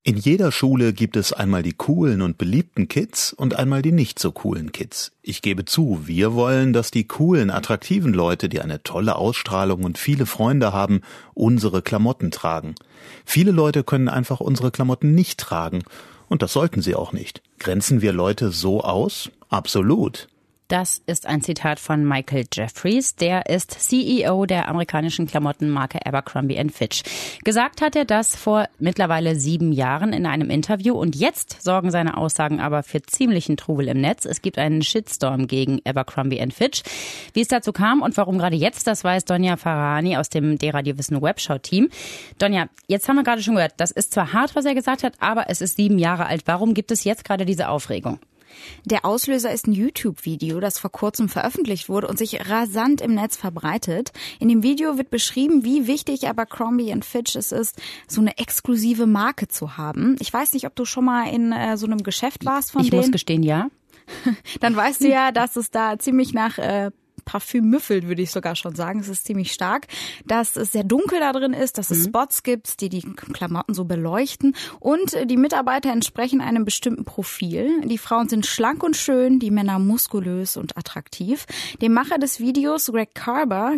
In jeder Schule gibt es einmal die coolen und beliebten Kids und einmal die nicht so coolen Kids. Ich gebe zu, wir wollen, dass die coolen, attraktiven Leute, die eine tolle Ausstrahlung und viele Freunde haben, unsere Klamotten tragen. Viele Leute können einfach unsere Klamotten nicht tragen. Und das sollten sie auch nicht. Grenzen wir Leute so aus? Absolut. Das ist ein Zitat von Michael Jeffries. Der ist CEO der amerikanischen Klamottenmarke Abercrombie & Fitch. Gesagt hat er das vor mittlerweile 7 Jahren in einem Interview. Und jetzt sorgen seine Aussagen aber für ziemlichen Trubel im Netz. Es gibt einen Shitstorm gegen Abercrombie & Fitch. Wie es dazu kam und warum gerade jetzt, das weiß Donja Farahani aus dem D-Radio Wissen Webshow-Team. Donja, jetzt haben wir gerade schon gehört, das ist zwar hart, was er gesagt hat, aber es ist 7 Jahre alt. Warum gibt es jetzt gerade diese Aufregung? Der Auslöser ist ein YouTube-Video, das vor kurzem veröffentlicht wurde und sich rasant im Netz verbreitet. In dem Video wird beschrieben, wie wichtig Abercrombie & Fitch es ist, so eine exklusive Marke zu haben. Ich weiß nicht, ob du schon mal in so einem Geschäft warst von denen. Ich muss gestehen, ja. Dann weißt du ja, dass es da ziemlich nach Parfüm müffelt, würde ich sogar schon sagen. Es ist ziemlich stark, dass es sehr dunkel da drin ist, dass es Spots gibt, die die Klamotten so beleuchten und die Mitarbeiter entsprechen einem bestimmten Profil. Die Frauen sind schlank und schön, die Männer muskulös und attraktiv. Dem Macher des Videos, Greg Carver,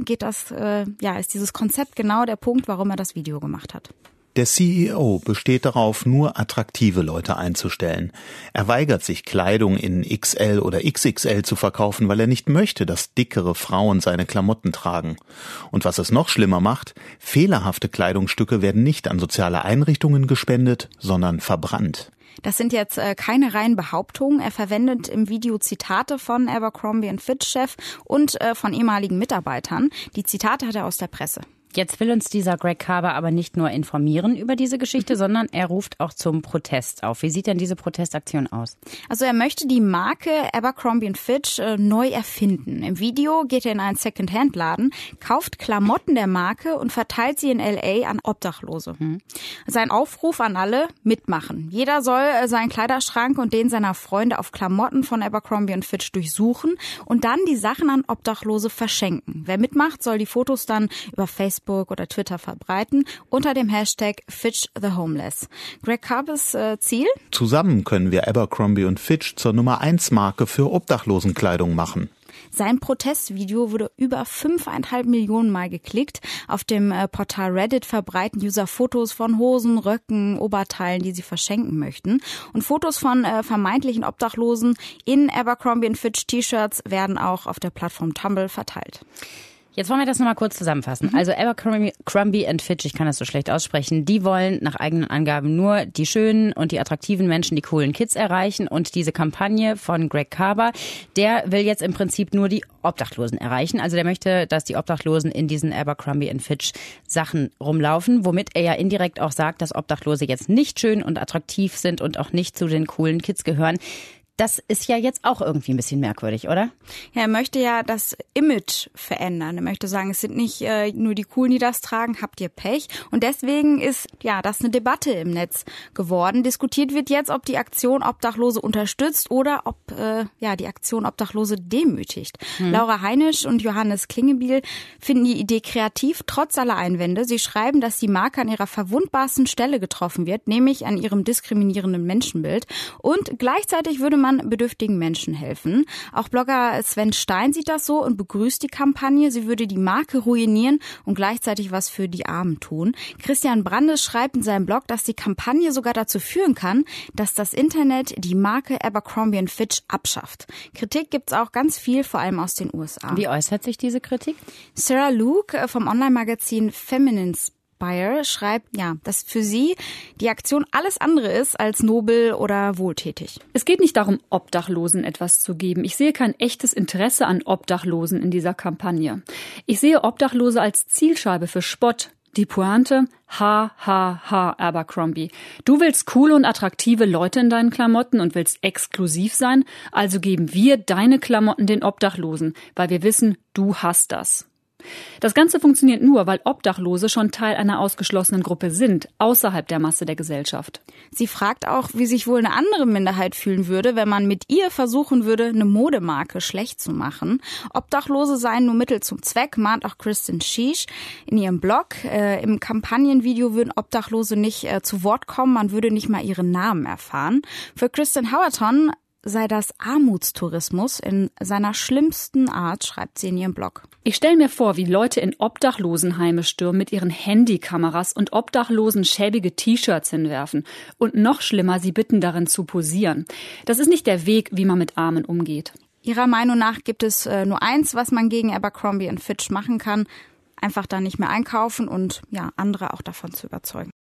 ist dieses Konzept genau der Punkt, warum er das Video gemacht hat. Der CEO besteht darauf, nur attraktive Leute einzustellen. Er weigert sich, Kleidung in XL oder XXL zu verkaufen, weil er nicht möchte, dass dickere Frauen seine Klamotten tragen. Und was es noch schlimmer macht, fehlerhafte Kleidungsstücke werden nicht an soziale Einrichtungen gespendet, sondern verbrannt. Das sind jetzt keine reinen Behauptungen. Er verwendet im Video Zitate von Abercrombie & Fitch-Chef und von ehemaligen Mitarbeitern. Die Zitate hat er aus der Presse. Jetzt will uns dieser Greg Carver aber nicht nur informieren über diese Geschichte, sondern er ruft auch zum Protest auf. Wie sieht denn diese Protestaktion aus? Also er möchte die Marke Abercrombie & Fitch neu erfinden. Im Video geht er in einen Second-Hand-Laden, kauft Klamotten der Marke und verteilt sie in L.A. an Obdachlose. Sein Aufruf an alle: mitmachen. Jeder soll seinen Kleiderschrank und den seiner Freunde auf Klamotten von Abercrombie & Fitch durchsuchen und dann die Sachen an Obdachlose verschenken. Wer mitmacht, soll die Fotos dann über Facebook oder Twitter verbreiten unter dem Hashtag Fitch the Homeless. Greg Carvers Ziel? Zusammen können wir Abercrombie & Fitch zur Nummer 1 Marke für Obdachlosenkleidung machen. Sein Protestvideo wurde über 5,5 Millionen Mal geklickt. Auf dem Portal Reddit verbreiten User Fotos von Hosen, Röcken, Oberteilen, die sie verschenken möchten. Und Fotos von vermeintlichen Obdachlosen in Abercrombie & Fitch T-Shirts werden auch auf der Plattform Tumblr verteilt. Jetzt wollen wir das nochmal kurz zusammenfassen. Also Abercrombie & Fitch, ich kann das so schlecht aussprechen, die wollen nach eigenen Angaben nur die schönen und die attraktiven Menschen, die coolen Kids erreichen. Und diese Kampagne von Greg Carver, der will jetzt im Prinzip nur die Obdachlosen erreichen. Also der möchte, dass die Obdachlosen in diesen Abercrombie & Fitch Sachen rumlaufen, womit er ja indirekt auch sagt, dass Obdachlose jetzt nicht schön und attraktiv sind und auch nicht zu den coolen Kids gehören. Das ist ja jetzt auch irgendwie ein bisschen merkwürdig, oder? Ja, er möchte ja das Image verändern. Er möchte sagen, es sind nicht nur die Coolen, die das tragen, habt ihr Pech. Und deswegen ist das eine Debatte im Netz geworden. Diskutiert wird jetzt, ob die Aktion Obdachlose unterstützt oder ob die Aktion Obdachlose demütigt. Laura Heinisch und Johannes Klingebiel finden die Idee kreativ, trotz aller Einwände. Sie schreiben, dass die Marke an ihrer verwundbarsten Stelle getroffen wird, nämlich an ihrem diskriminierenden Menschenbild. Und gleichzeitig würde man bedürftigen Menschen helfen. Auch Blogger Sven Stein sieht das so und begrüßt die Kampagne. Sie würde die Marke ruinieren und gleichzeitig was für die Armen tun. Christian Brandes schreibt in seinem Blog, dass die Kampagne sogar dazu führen kann, dass das Internet die Marke Abercrombie & Fitch abschafft. Kritik gibt's auch ganz viel, vor allem aus den USA. Wie äußert sich diese Kritik? Sarah Luke vom Online-Magazin Feminine schreibt, dass für sie die Aktion alles andere ist als nobel oder wohltätig. Es geht nicht darum, Obdachlosen etwas zu geben. Ich sehe kein echtes Interesse an Obdachlosen in dieser Kampagne. Ich sehe Obdachlose als Zielscheibe für Spott. Die Pointe: Abercrombie. Du willst coole und attraktive Leute in deinen Klamotten und willst exklusiv sein, also geben wir deine Klamotten den Obdachlosen, weil wir wissen, du hast das. Das Ganze funktioniert nur, weil Obdachlose schon Teil einer ausgeschlossenen Gruppe sind, außerhalb der Masse der Gesellschaft. Sie fragt auch, wie sich wohl eine andere Minderheit fühlen würde, wenn man mit ihr versuchen würde, eine Modemarke schlecht zu machen. Obdachlose seien nur Mittel zum Zweck, mahnt auch Kristen Sheesh in ihrem Blog. Im Kampagnenvideo würden Obdachlose nicht zu Wort kommen, man würde nicht mal ihren Namen erfahren. Für Kristen Howerton sei das Armutstourismus in seiner schlimmsten Art, schreibt sie in ihrem Blog. Ich stelle mir vor, wie Leute in Obdachlosenheime stürmen mit ihren Handykameras und Obdachlosen schäbige T-Shirts hinwerfen. Und noch schlimmer, sie bitten darin zu posieren. Das ist nicht der Weg, wie man mit Armen umgeht. Ihrer Meinung nach gibt es nur eins, was man gegen Abercrombie & Fitch machen kann. Einfach da nicht mehr einkaufen und andere auch davon zu überzeugen.